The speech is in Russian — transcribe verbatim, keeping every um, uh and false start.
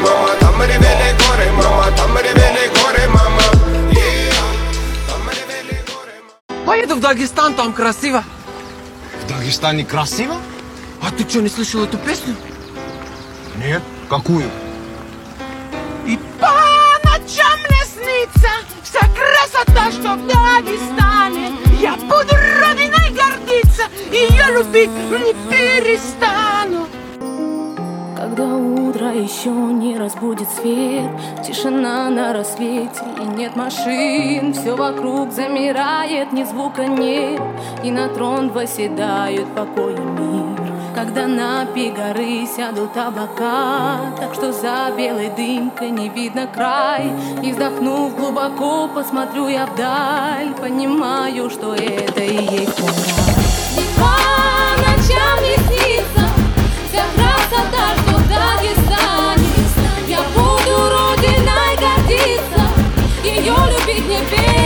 мама. Там ревели горы, мама, там ревели горы, мама. Там ревели горы, мама. Поеду в Дагестан, там красиво. В Дагестане красиво? А ты что, не слышал эту песню? Нет. Какую? И по ночам мне снится вся красота, что в Дагестане. Я буду родиной гордиться, ее любить не перестану. Когда утро еще не разбудит свет, тишина на рассвете и нет машин, все вокруг замирает, ни звука нет, и на трон восседают покой и мир. Когда на пик горы сядут облака, так что за белой дымкой не видно край, и вздохнув глубоко, посмотрю я вдаль, понимаю, что это и есть мой рай. И по ночам не снится вся красота, что в Дагестане. Я буду родиной гордиться, ее любить не перестану.